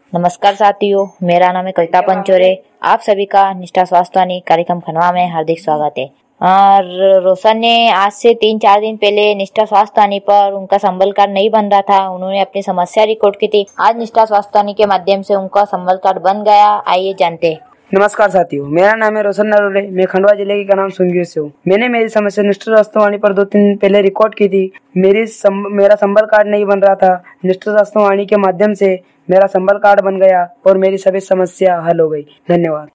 नमस्कार साथियों, मेरा नाम है कविता पंचोरे। आप सभी का निष्ठा स्वास्थ्य कार्यक्रम खनवा में हार्दिक स्वागत है। और रोशन ने आज से 3-4 दिन पहले निष्ठा स्वास्थ्य पर उनका संबल कार्ड नहीं बन रहा था, उन्होंने अपनी समस्या रिकॉर्ड की थी। आज निष्ठा स्वास्थ्य के माध्यम से उनका संबल कार्ड बन गया। आइए जानते हैं। नमस्कार साथियों, मेरा नाम है रोशन नरोले। मैं खंडवा जिले के ग्राम सुंगीर से हूँ। मैंने मेरी समस्या निष्ठा स्वास्थ्य पर 2-3 दिन पहले रिकॉर्ड की थी। मेरा संबल कार्ड नहीं बन रहा था। निष्ठा स्वास्थ्य के माध्यम से मेरा संबल कार्ड बन गया और मेरी सभी समस्या हल हो गई। धन्यवाद।